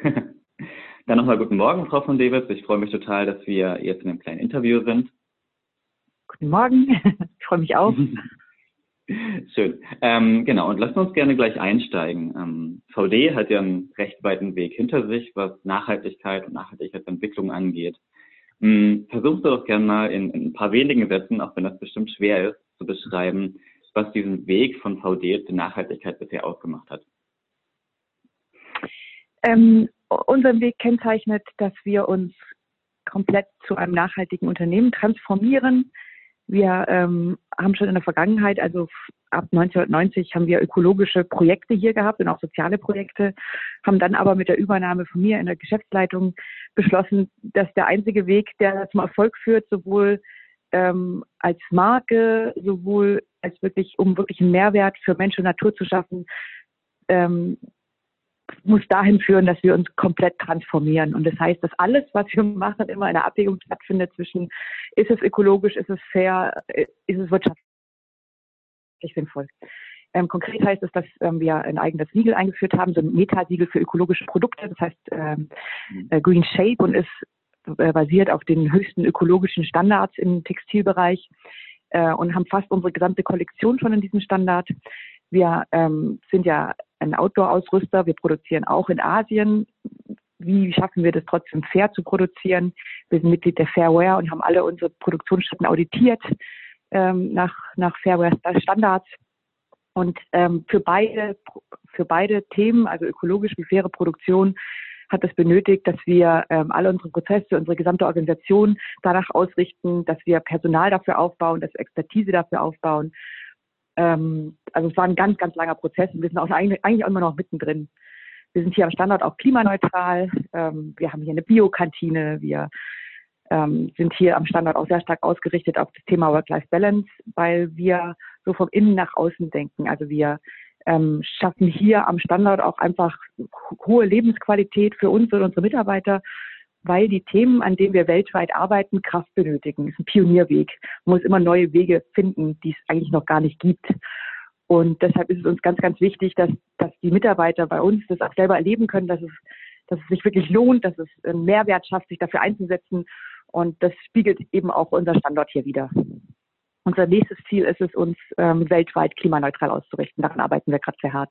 Dann nochmal guten Morgen, Frau von Dewitz. Ich freue mich total, dass wir jetzt in einem kleinen Interview sind. Guten Morgen, ich freue mich auch. Schön. Genau, und lassen uns gerne gleich einsteigen. VD hat ja einen recht weiten Weg hinter sich, was Nachhaltigkeit und Nachhaltigkeitsentwicklung angeht. Versuchst du doch gerne mal in ein paar wenigen Sätzen, auch wenn das bestimmt schwer ist, zu beschreiben, was diesen Weg von VD zur Nachhaltigkeit bisher ausgemacht hat. Unseren Weg kennzeichnet, dass wir uns komplett zu einem nachhaltigen Unternehmen transformieren. Wir haben schon in der Vergangenheit, also ab 1990, haben wir ökologische Projekte hier gehabt und auch soziale Projekte, haben dann aber mit der Übernahme von mir in der Geschäftsleitung beschlossen, dass der einzige Weg, der zum Erfolg führt, sowohl als Marke, sowohl als wirklich, um wirklich einen Mehrwert für Mensch und Natur zu schaffen, muss dahin führen, dass wir uns komplett transformieren. Und das heißt, dass alles, was wir machen, immer in einer Abwägung stattfindet zwischen, ist es ökologisch, ist es fair, ist es wirtschaftlich sinnvoll. Konkret heißt es, dass wir ein eigenes Siegel eingeführt haben, so ein Meta-Siegel für ökologische Produkte, das heißt Green Shape, und ist basiert auf den höchsten ökologischen Standards im Textilbereich und haben fast unsere gesamte Kollektion schon in diesem Standard. Wir sind ja ein Outdoor-Ausrüster. Wir produzieren auch in Asien. Wie schaffen wir das trotzdem fair zu produzieren? Wir sind Mitglied der Fairware und haben alle unsere Produktionsstätten auditiert nach Fairware-Standards. Und für beide Themen, also ökologisch wie faire Produktion, hat es benötigt, dass wir alle unsere Prozesse, unsere gesamte Organisation danach ausrichten, dass wir Personal dafür aufbauen, dass wir Expertise dafür aufbauen. Also es war ein ganz, ganz langer Prozess und wir sind auch eigentlich immer noch mittendrin. Wir sind hier am Standort auch klimaneutral. Wir haben hier eine Biokantine. Wir sind hier am Standort auch sehr stark ausgerichtet auf das Thema Work-Life-Balance, weil wir so vom Innen nach außen denken. Also wir schaffen hier am Standort auch einfach hohe Lebensqualität für uns und unsere Mitarbeiter, weil die Themen, an denen wir weltweit arbeiten, Kraft benötigen. Das ist ein Pionierweg. Man muss immer neue Wege finden, die es eigentlich noch gar nicht gibt. Und deshalb ist es uns ganz, ganz wichtig, dass die Mitarbeiter bei uns das auch selber erleben können, dass es sich wirklich lohnt, dass es einen Mehrwert schafft, sich dafür einzusetzen. Und das spiegelt eben auch unser Standort hier wider. Unser nächstes Ziel ist es, uns weltweit klimaneutral auszurichten. Daran arbeiten wir gerade sehr hart.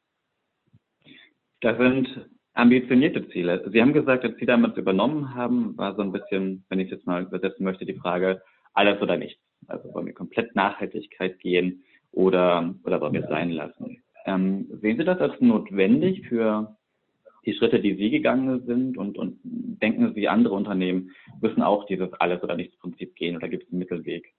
Das sind ambitionierte Ziele. Sie haben gesagt, als Sie damals übernommen haben, war so ein bisschen, wenn ich es jetzt mal übersetzen möchte, die Frage, alles oder nichts. Also wollen wir komplett Nachhaltigkeit gehen oder wollen wir es sein lassen? Sehen Sie das als notwendig für die Schritte, die Sie gegangen sind und denken Sie, andere Unternehmen müssen auch dieses Alles- oder Nichts-Prinzip gehen oder gibt es einen Mittelweg?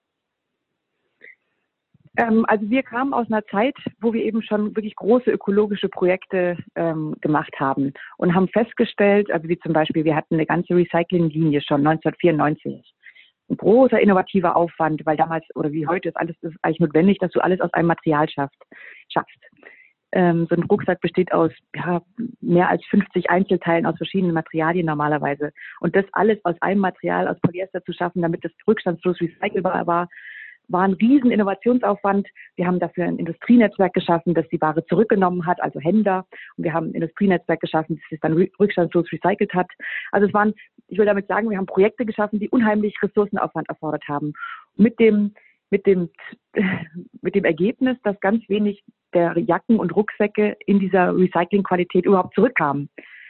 Also wir kamen aus einer Zeit, wo wir eben schon wirklich große ökologische Projekte gemacht haben und haben festgestellt, also wie zum Beispiel, wir hatten eine ganze Recyclinglinie schon 1994. Ein großer innovativer Aufwand, weil damals oder wie heute ist eigentlich notwendig, dass du alles aus einem Material schaffst. So ein Rucksack besteht aus mehr als 50 Einzelteilen aus verschiedenen Materialien normalerweise. Und das alles aus einem Material, aus Polyester zu schaffen, damit das rückstandslos recycelbar war ein riesen Innovationsaufwand. Wir haben dafür ein Industrienetzwerk geschaffen, das die Ware zurückgenommen hat, also Händler. Und wir haben ein Industrienetzwerk geschaffen, das es dann rückstandslos recycelt hat. Also ich will damit sagen, wir haben Projekte geschaffen, die unheimlich Ressourcenaufwand erfordert haben. Mit dem Ergebnis, dass ganz wenig der Jacken und Rucksäcke in dieser Recyclingqualität überhaupt zurückkamen.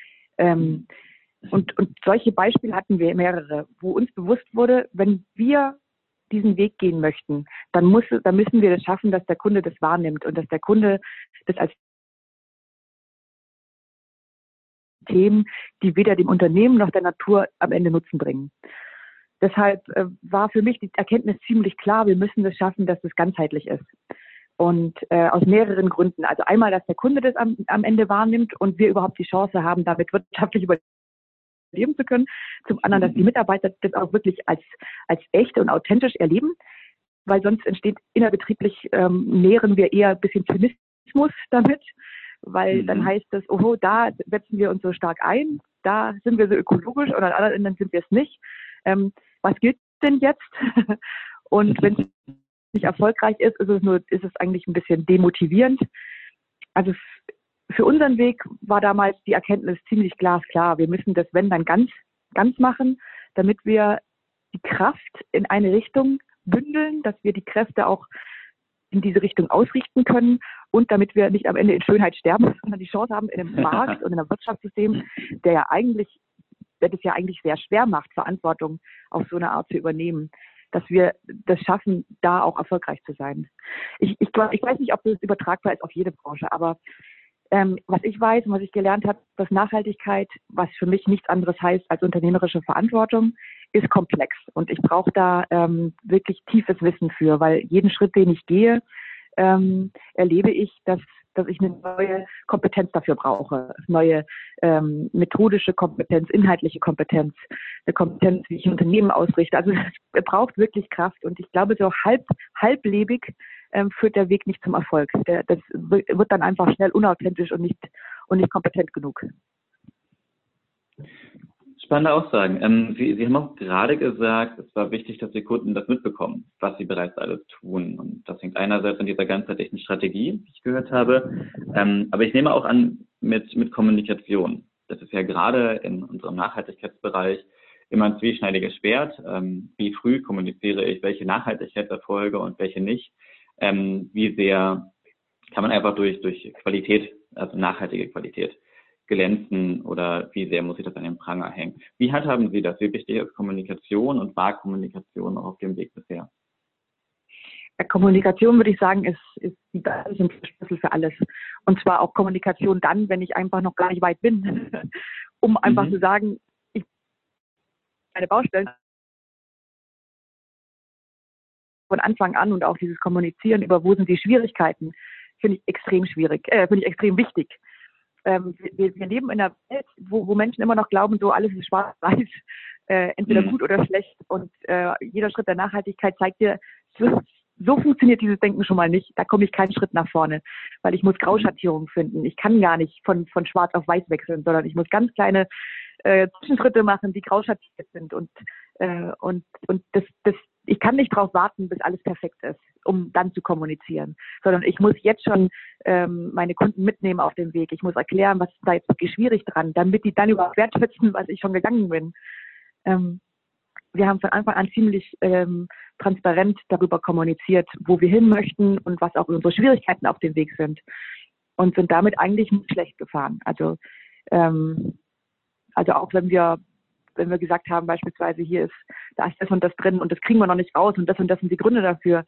Und solche Beispiele hatten wir mehrere, wo uns bewusst wurde, wenn wir diesen Weg gehen möchten, dann müssen wir das schaffen, dass der Kunde das wahrnimmt und dass der Kunde das als Themen, die weder dem Unternehmen noch der Natur am Ende Nutzen bringen. Deshalb war für mich die Erkenntnis ziemlich klar, wir müssen es schaffen, dass es ganzheitlich ist. Und aus mehreren Gründen. Also einmal, dass der Kunde das am Ende wahrnimmt und wir überhaupt die Chance haben, damit wirtschaftlich überleben zu können. Zum anderen, dass die Mitarbeiter das auch wirklich als echt und authentisch erleben, weil sonst entsteht innerbetrieblich, nähren wir eher ein bisschen Zynismus damit, weil dann heißt es, oh, da setzen wir uns so stark ein, da sind wir so ökologisch und an anderen Enden sind wir es nicht. Was gilt denn jetzt? Und wenn es nicht erfolgreich ist, ist es eigentlich ein bisschen demotivierend. Also für unseren Weg war damals die Erkenntnis ziemlich glasklar. Wir müssen das, wenn, dann ganz machen, damit wir die Kraft in eine Richtung bündeln, dass wir die Kräfte auch in diese Richtung ausrichten können und damit wir nicht am Ende in Schönheit sterben, sondern die Chance haben, in einem Markt und in einem Wirtschaftssystem, der das ja eigentlich sehr schwer macht, Verantwortung auf so eine Art zu übernehmen, dass wir das schaffen, da auch erfolgreich zu sein. Ich weiß nicht, ob das übertragbar ist auf jede Branche, aber was ich weiß und was ich gelernt habe, dass Nachhaltigkeit, was für mich nichts anderes heißt als unternehmerische Verantwortung, ist komplex. Und ich brauche da wirklich tiefes Wissen für, weil jeden Schritt, den ich gehe, erlebe ich, dass ich eine neue Kompetenz dafür brauche. Neue methodische Kompetenz, inhaltliche Kompetenz, eine Kompetenz, wie ich ein Unternehmen ausrichte. Also es braucht wirklich Kraft. Und ich glaube, so halblebig führt der Weg nicht zum Erfolg. Das wird dann einfach schnell unauthentisch und nicht kompetent genug. Spannende Aussagen. Sie haben auch gerade gesagt, es war wichtig, dass die Kunden das mitbekommen, was sie bereits alles tun. Und das hängt einerseits an dieser ganzheitlichen Strategie, die ich gehört habe, aber ich nehme auch an mit Kommunikation. Das ist ja gerade in unserem Nachhaltigkeitsbereich immer ein zweischneidiges Schwert. Wie früh kommuniziere ich, welche Nachhaltigkeitserfolge und welche nicht? Wie sehr kann man einfach durch Qualität, also nachhaltige Qualität, glänzen oder wie sehr muss ich das an den Pranger hängen? Wie handhaben Sie das? Wie wichtig ist Kommunikation und war Kommunikation auch auf dem Weg bisher? Kommunikation, würde ich sagen, ist die Basis und der Schlüssel für alles. Und zwar auch Kommunikation dann, wenn ich einfach noch gar nicht weit bin, um einfach zu sagen, ich meine Baustellen von Anfang an und auch dieses Kommunizieren über wo sind die Schwierigkeiten, finde ich extrem schwierig, finde ich extrem wichtig. Wir leben in einer Welt, wo Menschen immer noch glauben, so alles ist schwarz-weiß, entweder gut oder schlecht. Und jeder Schritt der Nachhaltigkeit zeigt dir, so funktioniert dieses Denken schon mal nicht. Da komme ich keinen Schritt nach vorne, weil ich muss Grauschattierungen finden. Ich kann gar nicht von schwarz auf weiß wechseln, sondern ich muss ganz kleine Zwischenschritte machen, die grauschattiert sind. Und das ich kann nicht darauf warten, bis alles perfekt ist, um dann zu kommunizieren, sondern ich muss jetzt schon meine Kunden mitnehmen auf dem Weg. Ich muss erklären, was ist da jetzt wirklich schwierig dran, damit die dann überhaupt wertschätzen, was ich schon gegangen bin. Wir haben von Anfang an ziemlich transparent darüber kommuniziert, wo wir hin möchten und was auch unsere Schwierigkeiten auf dem Weg sind und sind damit eigentlich nicht schlecht gefahren. Also auch wenn wir gesagt haben, beispielsweise da ist das und das drin und das kriegen wir noch nicht raus und das sind die Gründe dafür.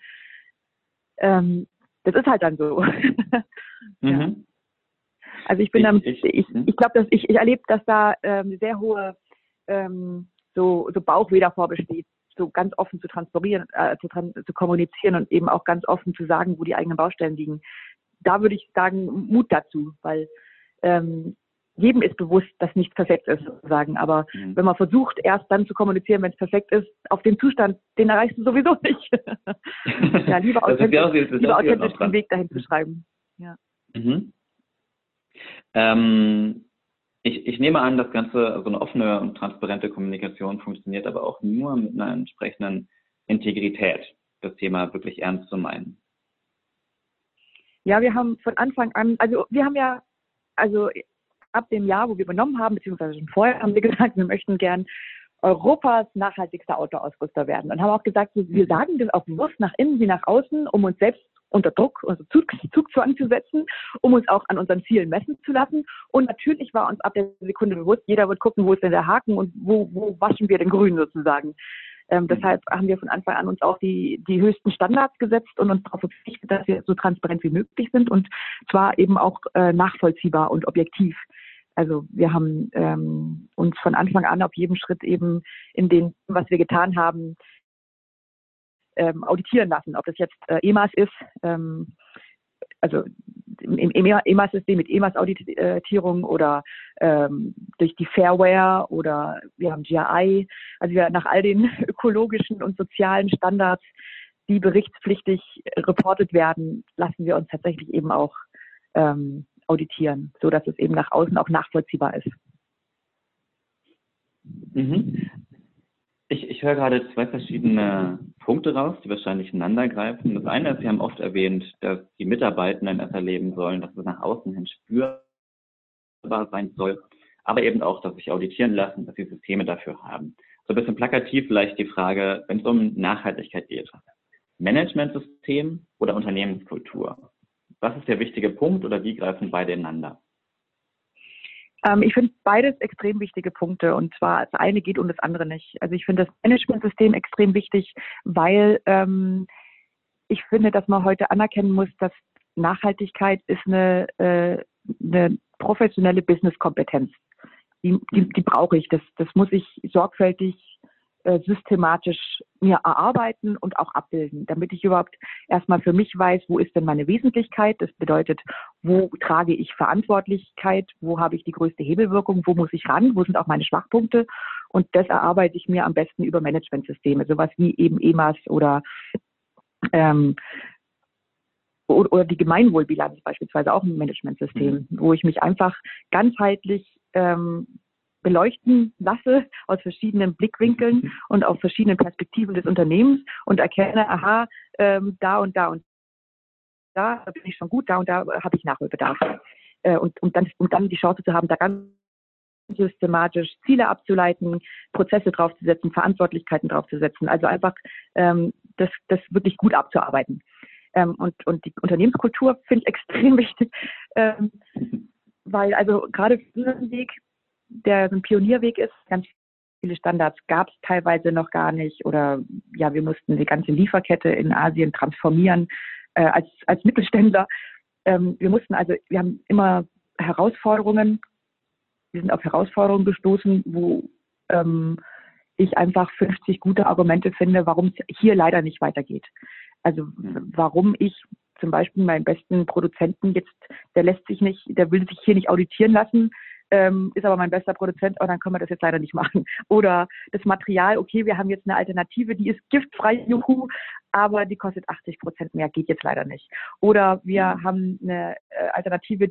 Das ist halt dann so. Ja. Also ich bin ich glaube, dass ich erlebe, dass da sehr hohe so Bauchweh davor besteht, so ganz offen zu zu kommunizieren und eben auch ganz offen zu sagen, wo die eigenen Baustellen liegen. Da würde ich sagen, Mut dazu, weil jedem ist bewusst, dass nichts perfekt ist, sozusagen. Aber wenn man versucht, erst dann zu kommunizieren, wenn es perfekt ist, auf den Zustand, den erreichst du sowieso nicht. Ja, lieber authentisch den Weg dahin zu schreiben. Ja. Ich nehme an, das Ganze, so eine offene und transparente Kommunikation funktioniert aber auch nur mit einer entsprechenden Integrität, das Thema wirklich ernst zu meinen. Ja, wir haben von Anfang an, ab dem Jahr, wo wir übernommen haben, beziehungsweise schon vorher, haben wir gesagt, wir möchten gern Europas nachhaltigster Autoausrüster werden. Und haben auch gesagt, wir sagen das auch bewusst nach innen wie nach außen, um uns selbst unter Druck, also Zugzwang zu setzen, um uns auch an unseren Zielen messen zu lassen. Und natürlich war uns ab der Sekunde bewusst, jeder wird gucken, wo ist denn der Haken und wo waschen wir den Grün sozusagen. Deshalb haben wir von Anfang an uns auch die höchsten Standards gesetzt und uns darauf verpflichtet, dass wir so transparent wie möglich sind und zwar eben auch nachvollziehbar und objektiv. Also wir haben uns von Anfang an auf jedem Schritt eben in dem, was wir getan haben, auditieren lassen. Ob das jetzt EMAS ist, also im EMAS-System mit EMAS-Auditierung oder durch die Fairware oder wir haben GRI. Also wir nach all den ökologischen und sozialen Standards, die berichtspflichtig reportet werden, lassen wir uns tatsächlich eben auch auditieren, so dass es eben nach außen auch nachvollziehbar ist. Ich höre gerade zwei verschiedene Punkte raus, die wahrscheinlich ineinander greifen. Das eine ist, Sie haben oft erwähnt, dass die Mitarbeitenden es erleben sollen, dass sie nach außen hin spüren, sein soll, aber eben auch, dass sich auditieren lassen, dass sie Systeme dafür haben. So ein bisschen plakativ vielleicht die Frage, wenn es um Nachhaltigkeit geht. Managementsystem oder Unternehmenskultur? Was ist der wichtige Punkt oder wie greifen beide ineinander? Ich finde beides extrem wichtige Punkte, und zwar das eine geht und das andere nicht. Also ich finde das Managementsystem extrem wichtig, weil ich finde, dass man heute anerkennen muss, dass Nachhaltigkeit ist eine professionelle Business-Kompetenz. Die brauche ich. Das muss ich sorgfältig, systematisch mir erarbeiten und auch abbilden, damit ich überhaupt erstmal für mich weiß, wo ist denn meine Wesentlichkeit? Das bedeutet, wo trage ich Verantwortlichkeit? Wo habe ich die größte Hebelwirkung? Wo muss ich ran? Wo sind auch meine Schwachpunkte? Und das erarbeite ich mir am besten über Managementsysteme, sowas wie eben EMAS oder die Gemeinwohlbilanz beispielsweise, auch ein Managementsystem, wo ich mich einfach ganzheitlich beleuchten lasse aus verschiedenen Blickwinkeln und aus verschiedenen Perspektiven des Unternehmens und erkenne, aha, da und da und da bin ich schon gut, da und da habe ich Nachholbedarf. Und dann die Chance zu haben, da ganz systematisch Ziele abzuleiten, Prozesse draufzusetzen, Verantwortlichkeiten draufzusetzen, also einfach das wirklich gut abzuarbeiten. Und die Unternehmenskultur finde ich extrem wichtig, weil also gerade für unseren Weg, der so ein Pionierweg ist, ganz viele Standards gab es teilweise noch gar nicht, oder ja, wir mussten die ganze Lieferkette in Asien transformieren als Mittelständler. Wir haben immer Herausforderungen, wir sind auf Herausforderungen gestoßen, wo ich einfach 50 gute Argumente finde, warum es hier leider nicht weitergeht. Also warum ich zum Beispiel meinen besten Produzenten jetzt, der will sich hier nicht auditieren lassen, ist aber mein bester Produzent, dann können wir das jetzt leider nicht machen. Oder das Material, okay, wir haben jetzt eine Alternative, die ist giftfrei, juhu, aber die kostet 80% mehr, geht jetzt leider nicht. Oder wir haben eine Alternative,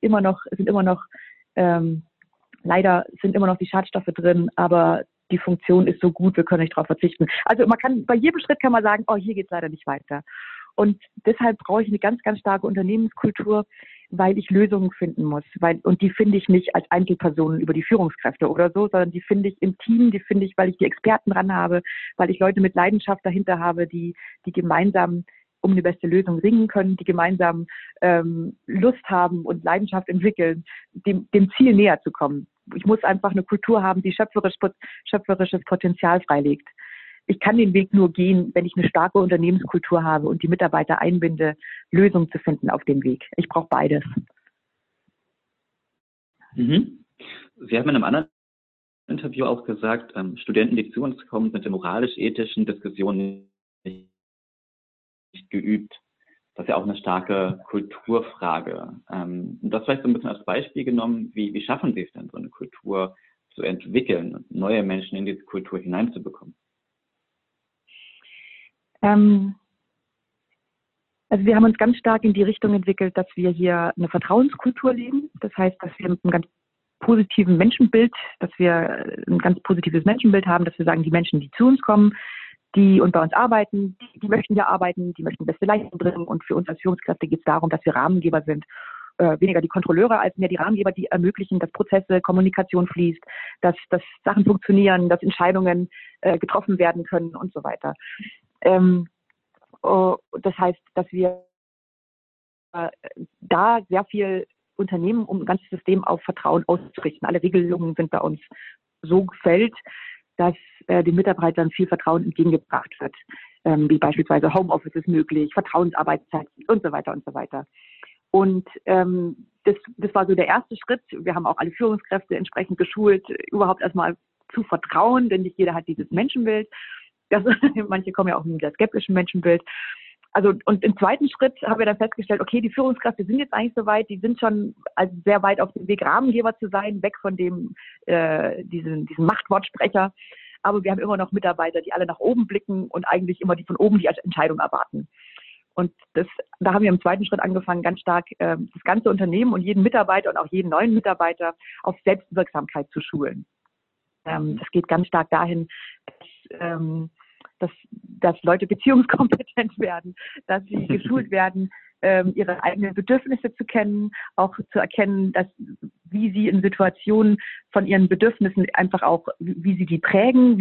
leider sind immer noch die Schadstoffe drin, aber die Funktion ist so gut, wir können nicht darauf verzichten. Also bei jedem Schritt kann man sagen, hier geht es leider nicht weiter. Und deshalb brauche ich eine ganz, ganz starke Unternehmenskultur, weil ich Lösungen finden muss. Und die finde ich nicht als Einzelpersonen über die Führungskräfte oder so, sondern die finde ich im Team, die finde ich, weil ich die Experten dran habe, weil ich Leute mit Leidenschaft dahinter habe, die gemeinsam um eine beste Lösung ringen können, die gemeinsam Lust haben und Leidenschaft entwickeln, dem Ziel näher zu kommen. Ich muss einfach eine Kultur haben, die schöpferisches Potenzial freilegt. Ich kann den Weg nur gehen, wenn ich eine starke Unternehmenskultur habe und die Mitarbeiter einbinde, Lösungen zu finden auf dem Weg. Ich brauche beides. Mhm. Sie haben in einem anderen Interview auch gesagt, Studenten, die zu uns kommen, sind in moralisch-ethischen Diskussionen nicht geübt. Das ist ja auch eine starke Kulturfrage. Und das vielleicht so ein bisschen als Beispiel genommen, wie schaffen Sie es denn, so eine Kultur zu entwickeln und neue Menschen in diese Kultur hineinzubekommen? Also wir haben uns ganz stark in die Richtung entwickelt, dass wir hier eine Vertrauenskultur leben. Das heißt, dass wir mit einem ganz positiven Menschenbild, dass wir ein ganz positives Menschenbild haben, dass wir sagen, die Menschen, die zu uns kommen, die und bei uns arbeiten, die möchten ja arbeiten, die möchten beste Leistung bringen. Und für uns als Führungskräfte geht es darum, dass wir Rahmengeber sind. Weniger die Kontrolleure als mehr die Rahmengeber, die ermöglichen, dass Prozesse, Kommunikation fließt, dass Sachen funktionieren, dass Entscheidungen getroffen werden können und so weiter. Das heißt, dass wir da sehr viel unternehmen, um ein ganzes System auf Vertrauen auszurichten. Alle Regelungen sind bei uns so gefällt, dass den Mitarbeitern viel Vertrauen entgegengebracht wird, wie beispielsweise Homeoffice ist möglich, Vertrauensarbeitszeit und so weiter und so weiter. Und das war so der erste Schritt. Wir haben auch alle Führungskräfte entsprechend geschult, überhaupt erstmal zu vertrauen, denn nicht jeder hat dieses Menschenbild. Manche kommen ja auch mit einem skeptischen Menschenbild. Also, und im zweiten Schritt haben wir dann festgestellt, okay, die Führungskräfte sind jetzt eigentlich soweit, die sind schon also sehr weit auf dem Weg, Rahmengeber zu sein, weg von diesen Machtwortsprecher. Aber wir haben immer noch Mitarbeiter, die alle nach oben blicken und eigentlich immer die von oben die Entscheidung erwarten. Und da haben wir im zweiten Schritt angefangen, ganz stark das ganze Unternehmen und jeden Mitarbeiter und auch jeden neuen Mitarbeiter auf Selbstwirksamkeit zu schulen. Das geht ganz stark dahin, dass Leute beziehungskompetent werden, dass sie geschult werden, ihre eigenen Bedürfnisse zu kennen, auch zu erkennen, dass wie sie in Situationen von ihren Bedürfnissen einfach auch, wie sie die prägen,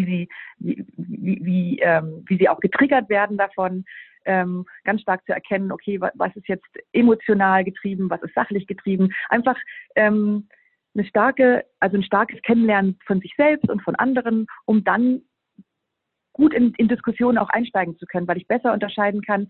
wie sie auch getriggert werden davon, ganz stark zu erkennen, okay, was ist jetzt emotional getrieben, was ist sachlich getrieben, einfach ein starkes Kennenlernen von sich selbst und von anderen, um dann gut in Diskussionen auch einsteigen zu können, weil ich besser unterscheiden kann,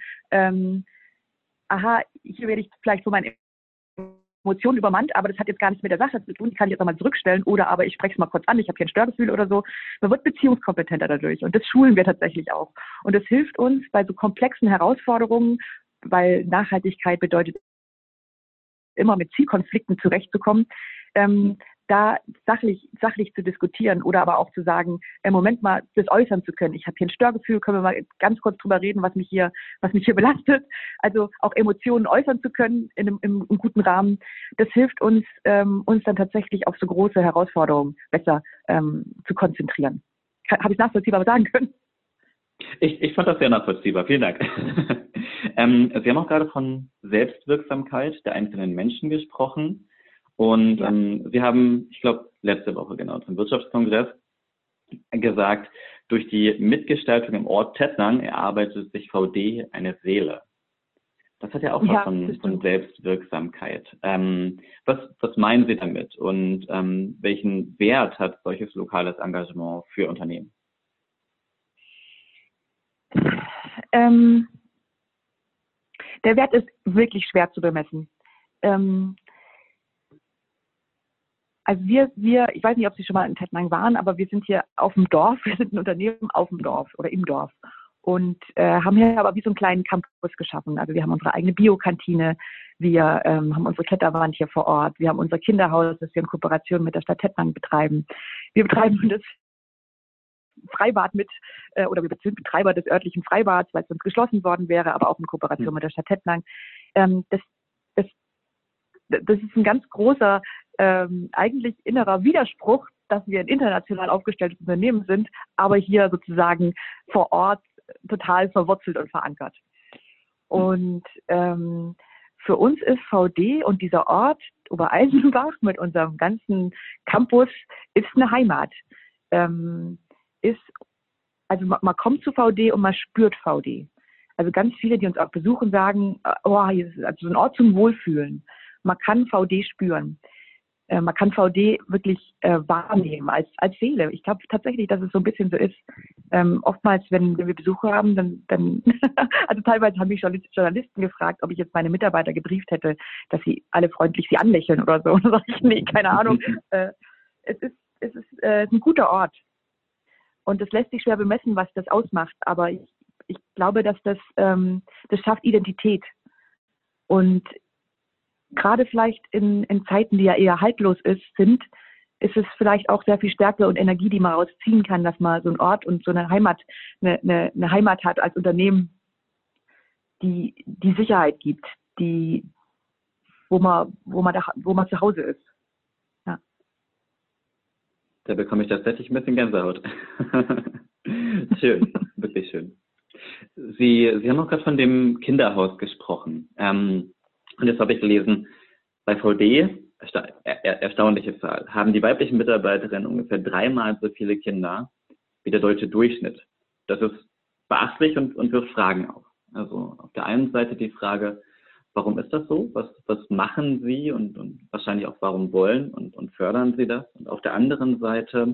hier werde ich vielleicht so meine Emotionen übermannt, aber das hat jetzt gar nichts mit der Sache zu tun, die kann ich jetzt nochmal zurückstellen oder aber ich spreche es mal kurz an, ich habe hier ein Störgefühl oder so. Man wird beziehungskompetenter dadurch und das schulen wir tatsächlich auch. Und das hilft uns bei so komplexen Herausforderungen, weil Nachhaltigkeit bedeutet, immer mit Zielkonflikten zurechtzukommen, da sachlich zu diskutieren oder aber auch zu sagen, im Moment mal das äußern zu können. Ich habe hier ein Störgefühl, können wir mal ganz kurz drüber reden, was mich hier belastet. Also auch Emotionen äußern zu können im guten Rahmen. Das hilft uns, uns dann tatsächlich auf so große Herausforderungen besser zu konzentrieren. Habe ich nachvollziehbar sagen können? Ich fand das sehr nachvollziehbar. Vielen Dank. Sie haben auch gerade von Selbstwirksamkeit der einzelnen Menschen gesprochen. Und ja. Sie haben, ich glaube, letzte Woche genau zum Wirtschaftskongress gesagt, durch die Mitgestaltung im Ort Tettnang erarbeitet sich VD eine Seele. Das hat ja auch was von Selbstwirksamkeit. Was meinen Sie damit und welchen Wert hat solches lokales Engagement für Unternehmen? Der Wert ist wirklich schwer zu bemessen. Also ich weiß nicht, ob Sie schon mal in Tettnang waren, aber wir sind hier auf dem Dorf, wir sind ein Unternehmen auf dem Dorf oder im Dorf und haben hier aber wie so einen kleinen Campus geschaffen. Also wir haben unsere eigene Biokantine, wir haben unsere Kletterwand hier vor Ort, wir haben unser Kinderhaus, das wir in Kooperation mit der Stadt Tettnang betreiben. Wir betreiben das Freibad oder wir sind Betreiber des örtlichen Freibads, weil es sonst geschlossen worden wäre, aber auch in Kooperation mit der Stadt Tettnang. Das ist ein ganz großer eigentlich innerer Widerspruch, dass wir ein international aufgestelltes Unternehmen sind, aber hier sozusagen vor Ort total verwurzelt und verankert. Und für uns ist VD und dieser Ort Obereisenbach mit unserem ganzen Campus ist eine Heimat. Also man kommt zu VD und man spürt VD. Also ganz viele, die uns auch besuchen, sagen, hier ist also so ein Ort zum Wohlfühlen. Man kann VD spüren. Man kann VD wirklich wahrnehmen als Seele. Ich glaube tatsächlich, dass es so ein bisschen so ist. Oftmals, wenn wir Besucher haben, dann also teilweise haben mich Journalisten gefragt, ob ich jetzt meine Mitarbeiter gebrieft hätte, dass sie alle freundlich sie anlächeln oder so. Und dann sage ich, nee, keine Ahnung. Es ist ein guter Ort. Und das lässt sich schwer bemessen, was das ausmacht. Aber ich glaube, dass das schafft Identität. Und gerade vielleicht in Zeiten, die ja eher haltlos sind, ist es vielleicht auch sehr viel Stärke und Energie, die man rausziehen kann, dass man so einen Ort und so eine Heimat, eine Heimat hat als Unternehmen, die Sicherheit gibt, wo man zu Hause ist. Ja. Da bekomme ich tatsächlich ein bisschen Gänsehaut. Schön, wirklich schön. Sie haben auch gerade von dem Kinderhaus gesprochen. Und jetzt habe ich gelesen, bei VD, erstaunliche Zahl, haben die weiblichen Mitarbeiterinnen ungefähr 3-mal so viele Kinder wie der deutsche Durchschnitt. Das ist beachtlich und wirft Fragen auf. Also auf der einen Seite die Frage, warum ist das so? Was machen Sie und wahrscheinlich auch warum wollen und fördern Sie das? Und auf der anderen Seite,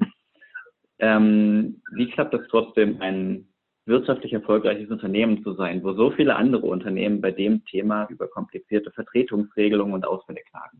wie klappt es trotzdem, ein wirtschaftlich erfolgreiches Unternehmen zu sein, wo so viele andere Unternehmen bei dem Thema über komplizierte Vertretungsregelungen und Ausfälle klagen?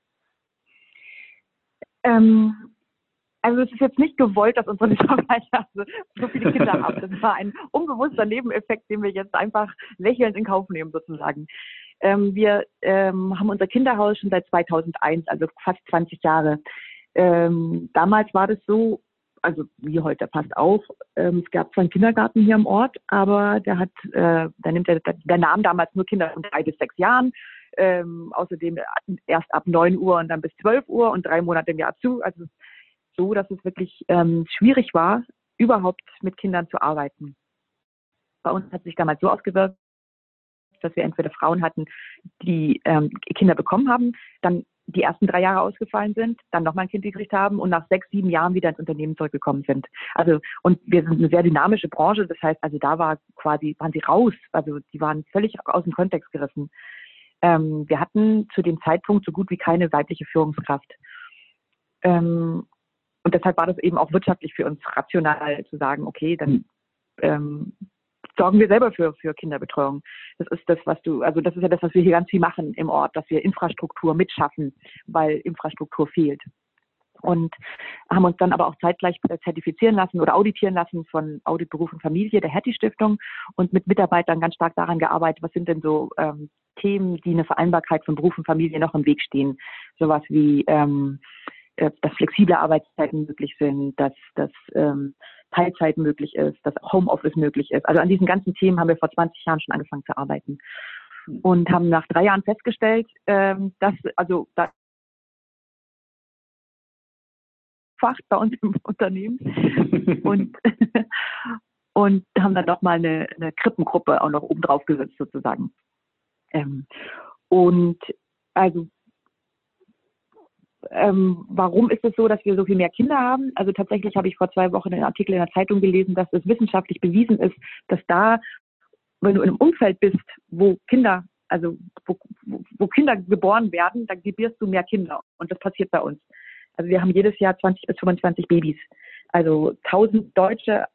Also es ist jetzt nicht gewollt, dass unsere Mitarbeiter so viele Kinder haben. Das war ein unbewusster Nebeneffekt, den wir jetzt einfach lächelnd in Kauf nehmen sozusagen. Wir haben unser Kinderhaus schon seit 2001, also fast 20 Jahre. Damals war das so, also wie heute passt auf, es gab zwar einen Kindergarten hier am Ort, aber der nahm damals nur Kinder von 3 bis 6 Jahren, außerdem erst ab 9 Uhr und dann bis 12 Uhr und 3 Monate im Jahr zu, also so, dass es wirklich schwierig war, überhaupt mit Kindern zu arbeiten. Bei uns hat sich damals so ausgewirkt, dass wir entweder Frauen hatten, die Kinder bekommen haben, dann die ersten 3 Jahre ausgefallen sind, dann nochmal ein Kind gekriegt haben und nach 6, 7 Jahren wieder ins Unternehmen zurückgekommen sind. Also, und wir sind eine sehr dynamische Branche, das heißt, also da waren sie raus, also die waren völlig aus dem Kontext gerissen. Wir hatten zu dem Zeitpunkt so gut wie keine weibliche Führungskraft. Und deshalb war das eben auch wirtschaftlich für uns rational zu sagen, okay, dann sorgen wir selber für Kinderbetreuung. Das ist das, das ist ja das, was wir hier ganz viel machen im Ort, dass wir Infrastruktur mitschaffen, weil Infrastruktur fehlt. Und haben uns dann aber auch zeitgleich zertifizieren lassen oder auditieren lassen von Audit Beruf und Familie, der Hattie-Stiftung, und mit Mitarbeitern ganz stark daran gearbeitet, was sind denn so Themen, die eine Vereinbarkeit von Beruf und Familie noch im Weg stehen. Sowas wie dass flexible Arbeitszeiten möglich sind, dass Teilzeit möglich ist, dass Homeoffice möglich ist. Also an diesen ganzen Themen haben wir vor 20 Jahren schon angefangen zu arbeiten und haben nach 3 Jahren festgestellt, dass bei uns im Unternehmen und haben dann noch mal eine Krippengruppe auch noch oben drauf gesetzt sozusagen. Und also warum ist es so, dass wir so viel mehr Kinder haben? Also tatsächlich habe ich vor 2 Wochen einen Artikel in der Zeitung gelesen, dass es wissenschaftlich bewiesen ist, dass da, wenn du in einem Umfeld bist, wo Kinder geboren werden, dann gebierst du mehr Kinder. Und das passiert bei uns. Also wir haben jedes Jahr 20 bis 25 Babys. Also 1000 Deutsche,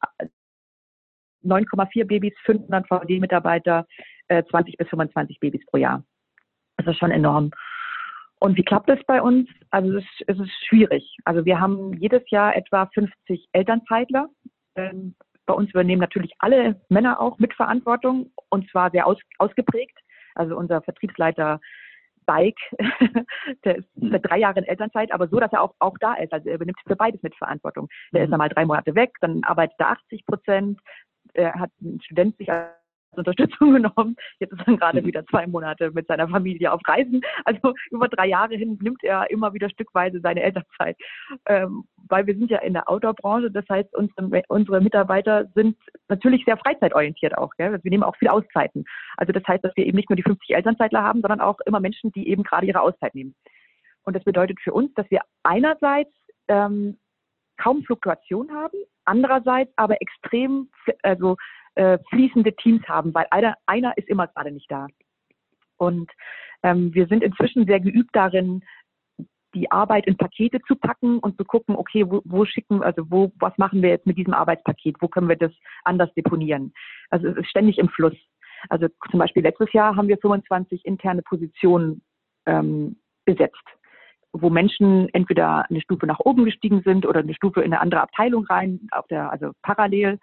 9,4 Babys, 500 VD-Mitarbeiter, 20 bis 25 Babys pro Jahr. Das ist schon enorm. Und wie klappt es bei uns? Also es ist schwierig. Also wir haben jedes Jahr etwa 50 Elternzeitler. Bei uns übernehmen natürlich alle Männer auch Mitverantwortung, und zwar sehr ausgeprägt. Also unser Vertriebsleiter Bike, der ist seit 3 Jahren in Elternzeit, aber so, dass er auch da ist. Also er übernimmt für beides Mitverantwortung. Der ist dann mal 3 Monate weg, dann arbeitet er 80%. Er hat einen Student sich als Unterstützung genommen. Jetzt ist er gerade wieder 2 Monate mit seiner Familie auf Reisen. Also über 3 Jahre hin nimmt er immer wieder stückweise seine Elternzeit. Weil wir sind ja in der Outdoor-Branche, das heißt, unsere Mitarbeiter sind natürlich sehr freizeitorientiert auch. Gell? Also wir nehmen auch viele Auszeiten. Also das heißt, dass wir eben nicht nur die 50 Elternzeitler haben, sondern auch immer Menschen, die eben gerade ihre Auszeit nehmen. Und das bedeutet für uns, dass wir einerseits kaum Fluktuation haben, andererseits aber extrem fließende Teams haben, weil einer ist immer gerade nicht da. Und wir sind inzwischen sehr geübt darin, die Arbeit in Pakete zu packen und zu gucken, okay, was machen wir jetzt mit diesem Arbeitspaket? Wo können wir das anders deponieren? Also es ist ständig im Fluss. Also zum Beispiel letztes Jahr haben wir 25 interne Positionen besetzt, wo Menschen entweder eine Stufe nach oben gestiegen sind oder eine Stufe in eine andere Abteilung rein, also parallel.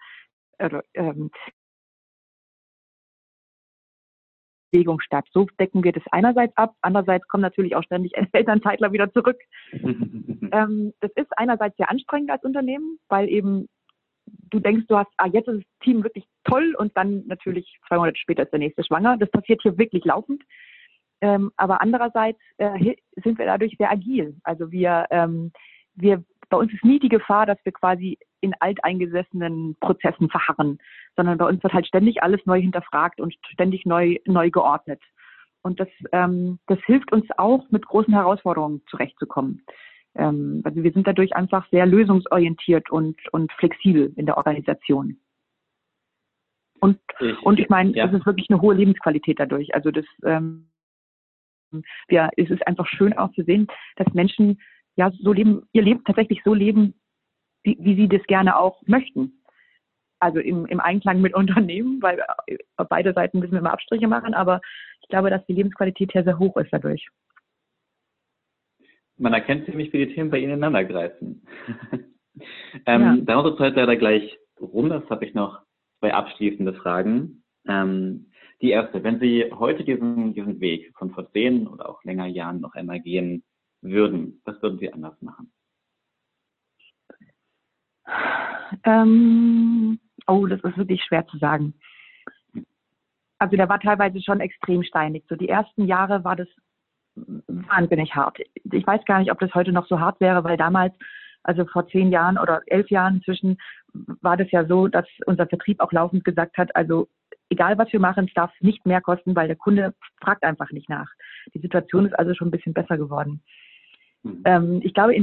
Bewegung statt. So decken wir das einerseits ab, andererseits kommen natürlich auch ständig Elternzeitler wieder zurück. Das ist einerseits sehr anstrengend als Unternehmen, weil eben du denkst, jetzt ist das Team wirklich toll, und dann natürlich 2 Monate später ist der nächste schwanger. Das passiert hier wirklich laufend. Aber andererseits sind wir dadurch sehr agil. Also bei uns ist nie die Gefahr, dass wir quasi in alteingesessenen Prozessen verharren, sondern bei uns wird halt ständig alles neu hinterfragt und ständig neu geordnet. Und das hilft uns auch, mit großen Herausforderungen zurechtzukommen. Also wir sind dadurch einfach sehr lösungsorientiert und flexibel in der Organisation. Und ich meine, es ist wirklich eine hohe Lebensqualität dadurch. Also es ist einfach schön auch zu sehen, dass Menschen so leben, ihr Leben tatsächlich so leben, wie sie das gerne auch möchten. Also im Einklang mit Unternehmen, weil auf beide Seiten müssen wir immer Abstriche machen, aber ich glaube, dass die Lebensqualität hier sehr hoch ist dadurch. Man erkennt ziemlich, wie die Themen bei Ihnen ineinander greifen. Da unsere Zeit leider gleich rum ist, habe ich noch 2 abschließende Fragen. Die erste: Wenn Sie heute diesen Weg von vor 10 oder auch länger Jahren noch einmal gehen würden, was würden Sie anders machen? Das ist wirklich schwer zu sagen. Also der war teilweise schon extrem steinig. So die ersten Jahre war das wahnsinnig hart. Ich weiß gar nicht, ob das heute noch so hart wäre, weil damals, also vor 10 Jahren oder 11 Jahren inzwischen, war das ja so, dass unser Vertrieb auch laufend gesagt hat, also egal was wir machen, es darf nicht mehr kosten, weil der Kunde fragt einfach nicht nach. Die Situation ist also schon ein bisschen besser geworden. Mhm. Ich glaube,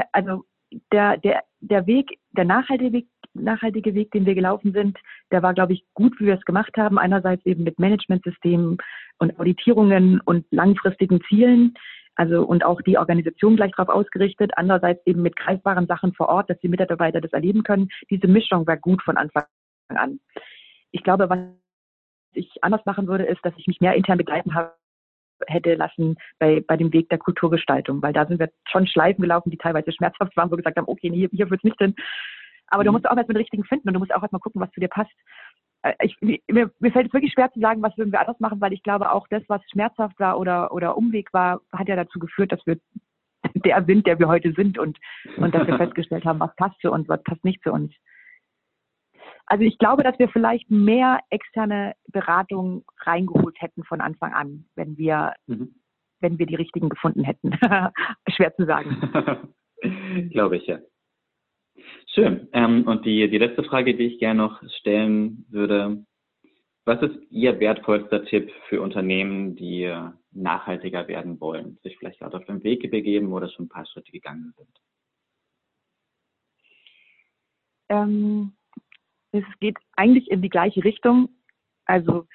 der Weg, der nachhaltige Weg, den wir gelaufen sind, der war, glaube ich, gut, wie wir es gemacht haben. Einerseits eben mit Managementsystemen und Auditierungen und langfristigen Zielen, also und auch die Organisation gleich darauf ausgerichtet. Andererseits eben mit greifbaren Sachen vor Ort, dass die Mitarbeiter das erleben können. Diese Mischung war gut von Anfang an. Ich glaube, was ich anders machen würde, ist, dass ich mich mehr intern begleiten hätte lassen bei dem Weg der Kulturgestaltung, weil da sind wir schon Schleifen gelaufen, die teilweise schmerzhaft waren, wo wir gesagt haben, okay, nee, hier wird's nicht hin. Aber du musst auch erstmal den richtigen finden und du musst auch erstmal gucken, was zu dir passt. Mir fällt es wirklich schwer zu sagen, was würden wir anders machen, weil ich glaube, auch das, was schmerzhaft war oder Umweg war, hat ja dazu geführt, dass wir der sind, der wir heute sind und dass wir festgestellt haben, was passt zu uns, was passt nicht zu uns. Also ich glaube, dass wir vielleicht mehr externe Beratung reingeholt hätten von Anfang an, wenn wir die richtigen gefunden hätten. Schwer zu sagen. Glaube ich, ja. Schön. Und die letzte Frage, die ich gerne noch stellen würde, was ist Ihr wertvollster Tipp für Unternehmen, die nachhaltiger werden wollen, sich vielleicht gerade auf den Weg begeben oder schon ein paar Schritte gegangen sind? Es geht eigentlich in die gleiche Richtung. Also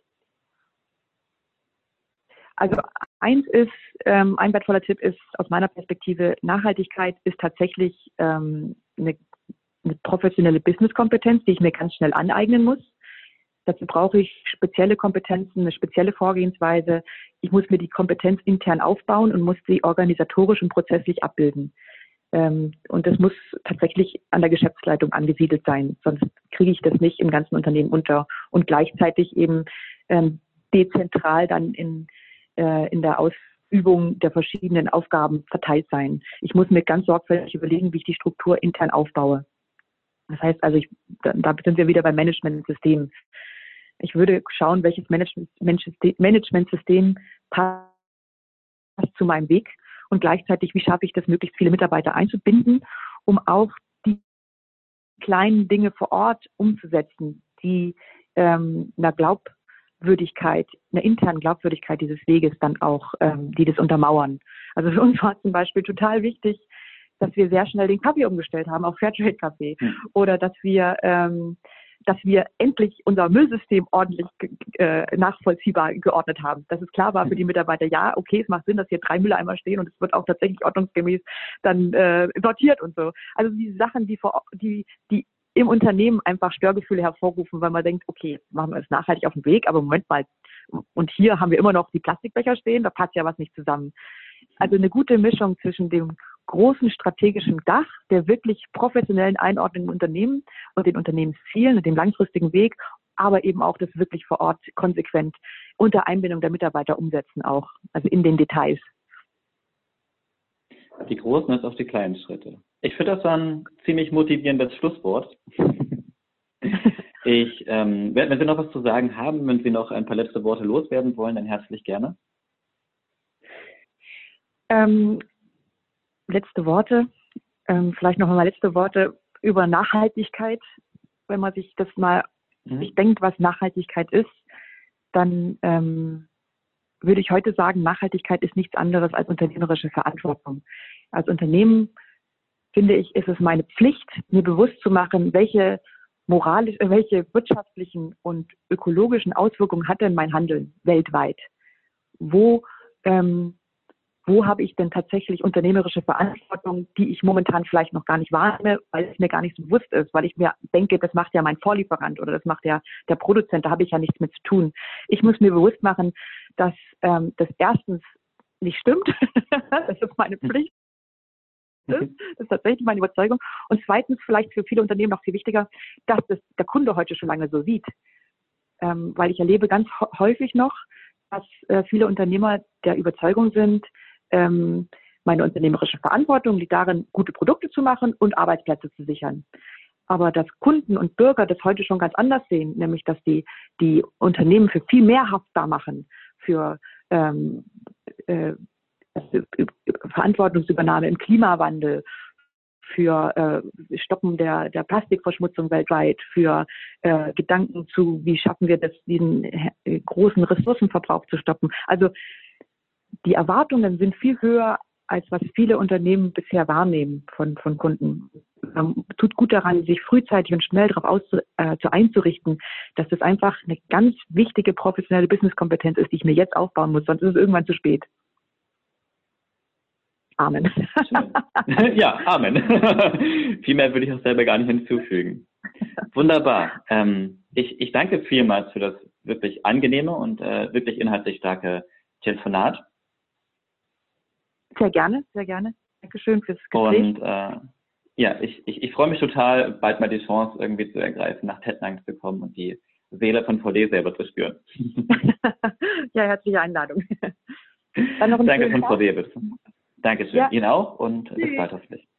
ein wertvoller Tipp ist aus meiner Perspektive, Nachhaltigkeit ist tatsächlich eine professionelle Business-Kompetenz, die ich mir ganz schnell aneignen muss. Dazu brauche ich spezielle Kompetenzen, eine spezielle Vorgehensweise. Ich muss mir die Kompetenz intern aufbauen und muss sie organisatorisch und prozesslich abbilden. Und das muss tatsächlich an der Geschäftsleitung angesiedelt sein, sonst kriege ich das nicht im ganzen Unternehmen unter und gleichzeitig eben dezentral dann in der Ausübung der verschiedenen Aufgaben verteilt sein. Ich muss mir ganz sorgfältig überlegen, wie ich die Struktur intern aufbaue. Das heißt also, da sind wir wieder beim Managementsystem. Ich würde schauen, welches Managementsystem passt zu meinem Weg und gleichzeitig, wie schaffe ich das, möglichst viele Mitarbeiter einzubinden, um auch die kleinen Dinge vor Ort umzusetzen, die einer internen Glaubwürdigkeit dieses Weges dann auch, die das untermauern. Also für uns war zum Beispiel total wichtig, dass wir sehr schnell den Kaffee umgestellt haben auf Fairtrade-Kaffee oder dass wir endlich unser Müllsystem ordentlich nachvollziehbar geordnet haben. Dass es klar war für die Mitarbeiter, ja, okay, es macht Sinn, dass hier 3 Mülleimer stehen und es wird auch tatsächlich ordnungsgemäß dann sortiert und so. Also diese Sachen, die im Unternehmen einfach Störgefühle hervorrufen, weil man denkt, okay, machen wir es nachhaltig auf dem Weg, aber Moment mal, und hier haben wir immer noch die Plastikbecher stehen, da passt ja was nicht zusammen. Also eine gute Mischung zwischen dem großen strategischen Dach der wirklich professionellen Einordnung im Unternehmen und den Unternehmenszielen und dem langfristigen Weg, aber eben auch das wirklich vor Ort konsequent unter Einbindung der Mitarbeiter umsetzen auch, also in den Details. Die großen ist auf die kleinen Schritte. Ich finde, das war ein ziemlich motivierendes Schlusswort. Wenn Sie noch was zu sagen haben, wenn Sie noch ein paar letzte Worte loswerden wollen, dann herzlich gerne. Letzte Worte, vielleicht noch einmal letzte Worte über Nachhaltigkeit. Wenn man sich das mal sich denkt, was Nachhaltigkeit ist, dann würde ich heute sagen, Nachhaltigkeit ist nichts anderes als unternehmerische Verantwortung. Als Unternehmen, finde ich, ist es meine Pflicht, mir bewusst zu machen, welche wirtschaftlichen und ökologischen Auswirkungen hat denn mein Handeln weltweit? Wo habe ich denn tatsächlich unternehmerische Verantwortung, die ich momentan vielleicht noch gar nicht wahrnehme, weil es mir gar nicht so bewusst ist, weil ich mir denke, das macht ja mein Vorlieferant oder das macht ja der Produzent, da habe ich ja nichts mit zu tun. Ich muss mir bewusst machen, dass das erstens nicht stimmt, das ist meine Pflicht, das ist tatsächlich meine Überzeugung. Und zweitens, vielleicht für viele Unternehmen noch viel wichtiger, dass das der Kunde heute schon lange so sieht. Weil ich erlebe ganz häufig noch, dass viele Unternehmer der Überzeugung sind, meine unternehmerische Verantwortung liegt darin, gute Produkte zu machen und Arbeitsplätze zu sichern. Aber dass Kunden und Bürger das heute schon ganz anders sehen, nämlich dass die Unternehmen für viel mehr haftbar machen, für Verantwortungsübernahme im Klimawandel, für Stoppen der Plastikverschmutzung weltweit, für Gedanken zu, wie schaffen wir das, diesen großen Ressourcenverbrauch zu stoppen. Also die Erwartungen sind viel höher, als was viele Unternehmen bisher wahrnehmen von Kunden. Tut gut daran, sich frühzeitig und schnell darauf einzurichten, dass das einfach eine ganz wichtige professionelle Businesskompetenz ist, die ich mir jetzt aufbauen muss, sonst ist es irgendwann zu spät. Amen. Ja, Amen. Viel mehr würde ich auch selber gar nicht hinzufügen. Wunderbar. Ich danke vielmals für das wirklich angenehme und wirklich inhaltlich starke Telefonat. Sehr gerne, sehr gerne. Dankeschön fürs Gespräch. Und ich freue mich total, bald mal die Chance irgendwie zu ergreifen, nach Tettnang zu kommen und die Seele von VD selber zu spüren. Ja, herzliche Einladung. Dann noch Danke von VD, bitte. Dankeschön. Ja. Ihnen auch und bis bald hoffentlich.